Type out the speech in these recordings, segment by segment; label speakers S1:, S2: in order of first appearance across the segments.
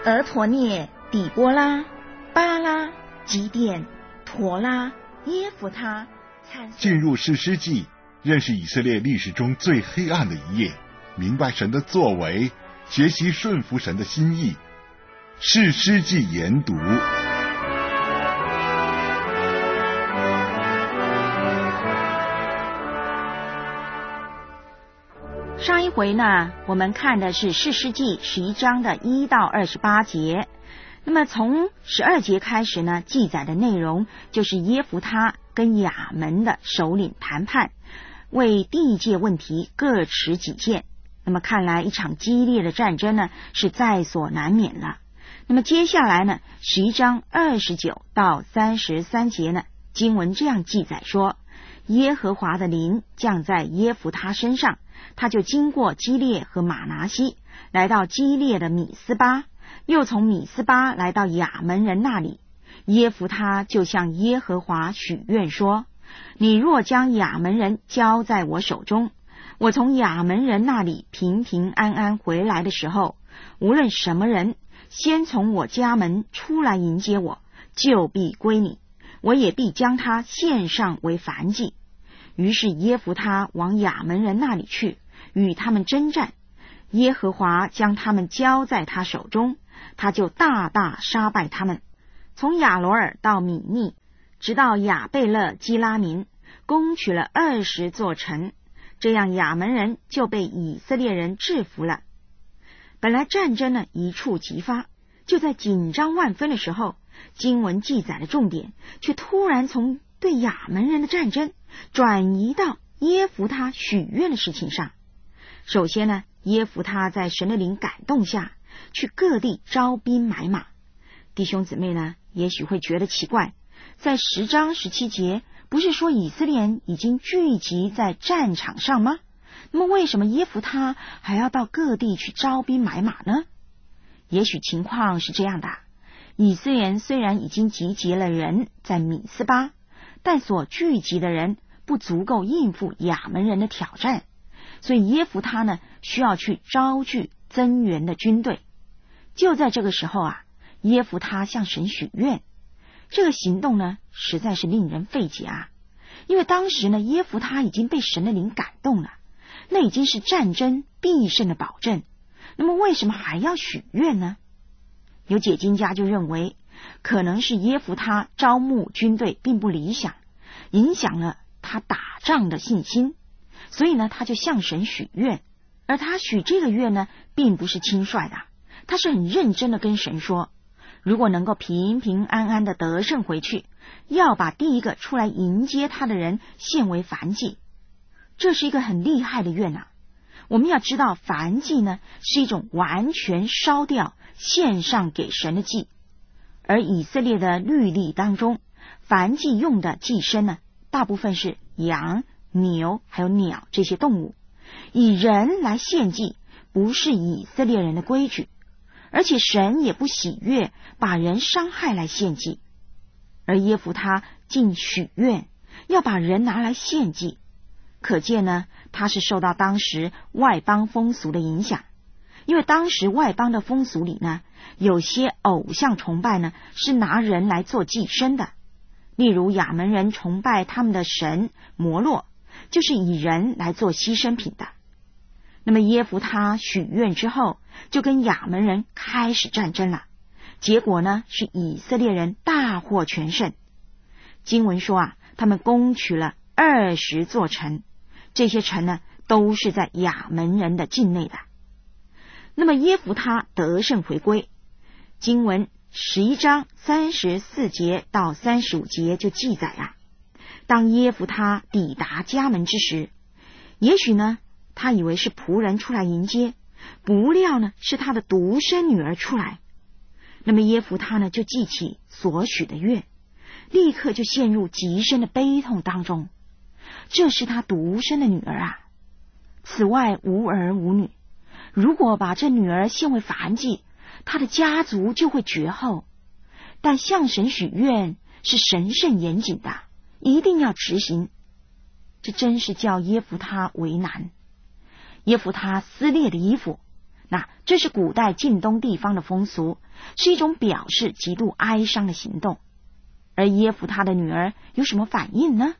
S1: 俄陀涅、底波拉、巴拉、基甸、陀拉、耶弗他。
S2: 进入士师记，认识以色列历史中最黑暗的一页，明白神的作为，学习顺服神的心意。士师记研读。
S1: 上一回呢，我们看的是士师记11章的1到28节。那么从12节开始呢，记载的内容就是耶弗他跟亚门的首领谈判，为地界问题各持己见。那么看来一场激烈的战争呢是在所难免了。那么接下来呢，11章29到33节呢，经文这样记载说，耶和华的灵降在耶弗他身上，他就经过基列和马拿西，来到基列的米斯巴，又从米斯巴来到亚门人那里。耶弗他就向耶和华许愿说，你若将亚门人交在我手中，我从亚门人那里平平安安回来的时候，无论什么人先从我家门出来迎接我，就必归你，我也必将他献上为燔祭。于是耶弗他往亚门人那里去，与他们征战。耶和华将他们交在他手中，他就大大杀败他们，从亚罗尔到米密，直到亚贝勒基拉民，攻取了20座城。这样亚门人就被以色列人制服了。本来战争呢一触即发，就在紧张万分的时候，经文记载的重点却突然从对亚门人的战争转移到耶弗他许愿的事情上。首先呢，耶弗他在神的灵感动下，去各地招兵买马。弟兄姊妹呢，也许会觉得奇怪，在10章17节不是说以色列人已经聚集在战场上吗？那么为什么耶弗他还要到各地去招兵买马呢？也许情况是这样的，以色列人虽然已经集结了人在米斯巴，但所聚集的人不足够应付亚门人的挑战，所以耶弗他呢需要去招聚增援的军队。就在这个时候啊，耶弗他向神许愿，这个行动呢实在是令人费解啊！因为当时呢，耶弗他已经被神的灵感动了，那已经是战争必胜的保证。那么为什么还要许愿呢？有解经家就认为，可能是耶弗他招募军队并不理想，影响了他打仗的信心，所以呢，他就向神许愿。而他许这个愿呢，并不是轻率的，他是很认真的跟神说，如果能够平平安安的得胜回去，要把第一个出来迎接他的人献为燔祭。这是一个很厉害的愿啊！我们要知道，燔祭呢是一种完全烧掉献上给神的祭，而以色列的律例当中，燔祭用的祭牲呢，大部分是羊、牛还有鸟这些动物。以人来献祭不是以色列人的规矩，而且神也不喜悦把人伤害来献祭。而耶弗他竟许愿要把人拿来献祭，可见呢，他是受到当时外邦风俗的影响。因为当时外邦的风俗里呢，有些偶像崇拜呢是拿人来做祭牲的。例如亚门人崇拜他们的神摩洛，就是以人来做牺牲品的。那么耶弗他许愿之后，就跟亚门人开始战争了。结果呢，是以色列人大获全胜。经文说啊，他们攻取了20座城，这些城呢都是在亚门人的境内的。那么耶弗他得胜回归，经文11章34节到35节就记载啊，当耶弗他抵达家门之时，也许呢他以为是仆人出来迎接，不料呢是他的独生女儿出来。那么耶弗他呢就记起所许的愿，立刻就陷入极深的悲痛当中。这是他独生的女儿啊，此外无儿无女，如果把这女儿献为燔祭，他的家族就会绝后。但向神许愿是神圣严谨的，一定要执行。这真是叫耶弗他为难。耶弗他撕裂的衣服， 那这是古代近东地方的风俗，是一种表示极度哀伤的行动。而耶弗他的女儿有什么反应呢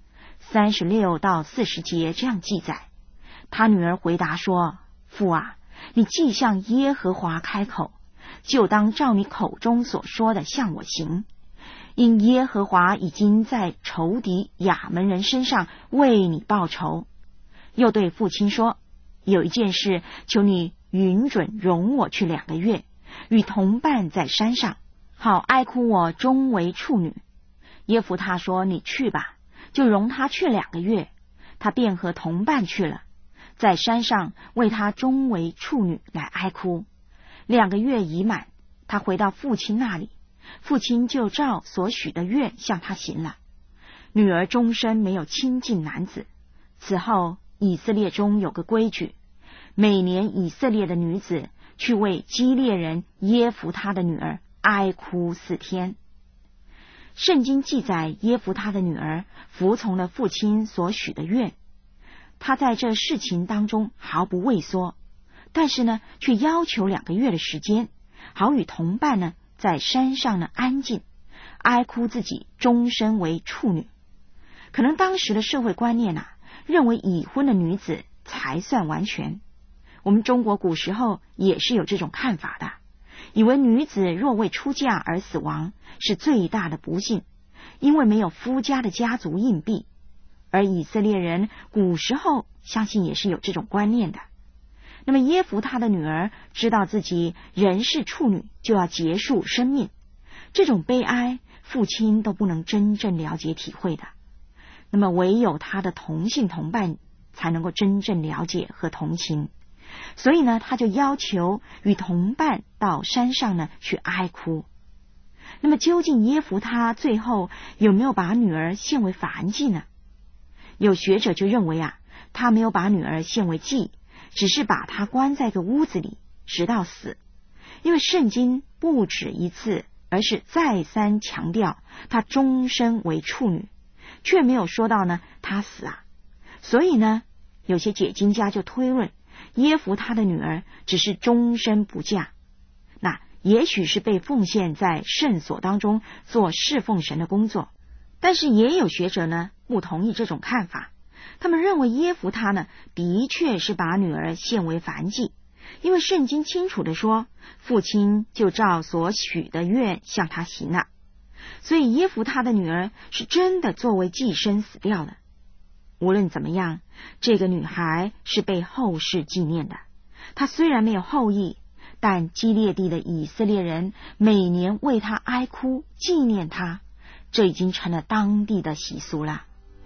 S1: ？36到40节这样记载，他女儿回答说：父啊，你既向耶和华开口，就当照你口中所说的向我行，因耶和华已经在仇敌亚门人身上为你报仇。又对父亲说：有一件事，求你允准容我去2个月，与同伴在山上，好哀哭我终为处女。耶弗他说：你去吧，就容他去2个月。他便和同伴去了，在山上为他终为处女来哀哭。2个月已满，他回到父亲那里，父亲就照所许的愿向他行了。女儿终身没有亲近男子。此后以色列中有个规矩，每年以色列的女子去为基列人耶弗他的女儿哀哭4天。圣经记载耶弗他的女儿服从了父亲所许的愿，他在这事情当中毫不畏缩，但是呢，却要求2个月的时间，好与同伴呢在山上呢安静，哀哭自己终身为处女。可能当时的社会观念认为已婚的女子才算完全。我们中国古时候也是有这种看法的，以为女子若未出嫁而死亡是最大的不幸，因为没有夫家的家族印币。而以色列人古时候相信也是有这种观念的。那么耶弗他的女儿知道自己仍是处女就要结束生命，这种悲哀父亲都不能真正了解体会的，那么唯有他的同性同伴才能够真正了解和同情。所以呢，他就要求与同伴到山上呢去哀哭。那么究竟耶弗他最后有没有把女儿献为燔祭呢？有学者就认为他没有把女儿献为祭，只是把她关在个屋子里直到死。因为圣经不止一次，而是再三强调她终身为处女，却没有说到呢她死所以呢，有些解经家就推论耶弗他的女儿只是终身不嫁，那也许是被奉献在圣所当中做侍奉神的工作。但是也有学者呢不同意这种看法，他们认为耶弗他呢的确是把女儿献为燔祭，因为圣经清楚地说，父亲就照所许的愿向他行了，所以耶弗他的女儿是真的作为祭牲死掉了。无论怎么样，这个女孩是被后世纪念的。她虽然没有后裔，但基列地的以色列人每年为她哀哭纪念她，这已经成了当地的习俗了。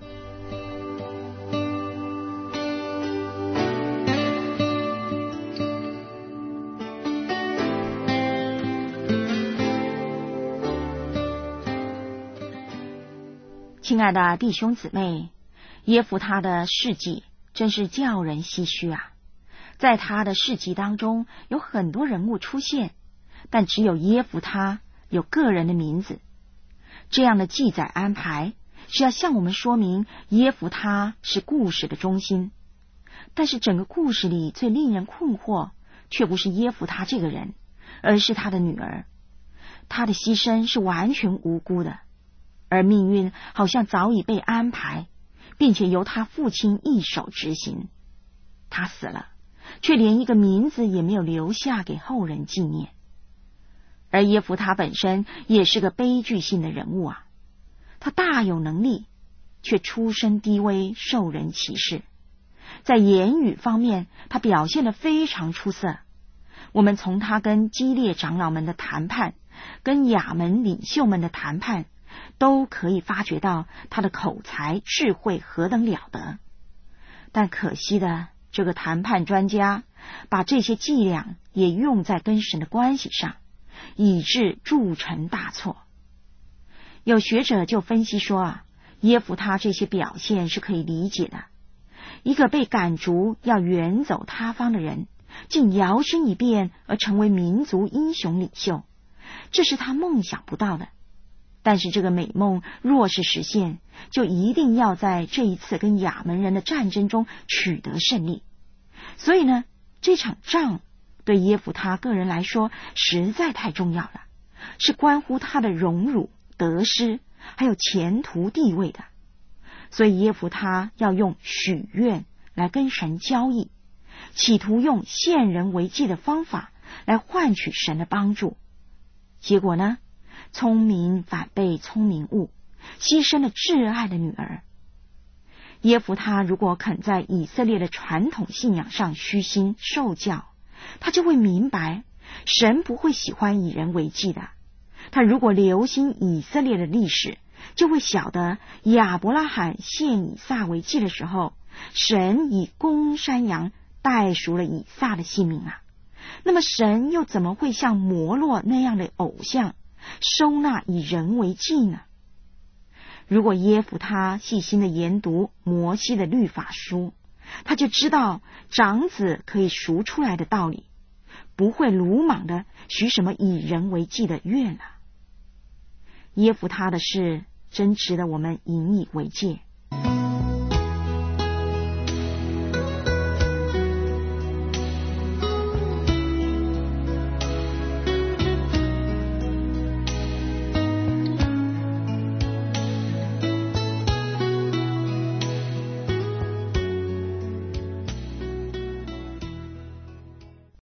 S1: 亲爱的弟兄姊妹，耶弗他的事迹真是叫人唏嘘在他的事迹当中有很多人物出现，但只有耶弗他有个人的名字。这样的记载安排是要向我们说明耶弗他是故事的中心，但是整个故事里最令人困惑却不是耶弗他这个人，而是他的女儿。他的牺牲是完全无辜的，而命运好像早已被安排，并且由他父亲一手执行。他死了，却连一个名字也没有留下给后人纪念。而耶弗他本身也是个悲剧性的人物他大有能力，却出身低微，受人歧视。在言语方面，他表现得非常出色。我们从他跟基列长老们的谈判，跟亚门领袖们的谈判，都可以发觉到他的口才智慧何等了得。但可惜的，这个谈判专家把这些伎俩也用在跟神的关系上，以致铸成大错。有学者就分析说耶弗他这些表现是可以理解的。一个被赶逐要远走他方的人，竟摇身一变而成为民族英雄领袖，这是他梦想不到的。但是这个美梦若是实现，就一定要在这一次跟亚门人的战争中取得胜利。所以呢，这场仗对耶弗他个人来说实在太重要了，是关乎他的荣辱、得失，还有前途地位的。所以耶弗他要用许愿来跟神交易，企图用献人为祭的方法来换取神的帮助。结果呢，聪明反被聪明误，牺牲了挚爱的女儿。耶弗他如果肯在以色列的传统信仰上虚心受教，他就会明白神不会喜欢以人为祭的。他如果留心以色列的历史，就会晓得亚伯拉罕献以撒为祭的时候，神以公山羊代赎了以撒的性命啊。那么神又怎么会像摩洛那样的偶像收纳以人为祭呢？如果耶弗他细心的研读摩西的律法书，他就知道长子可以赎出来的道理，不会鲁莽的许什么以人为祭的愿了。耶弗他的事真值得我们引以为戒。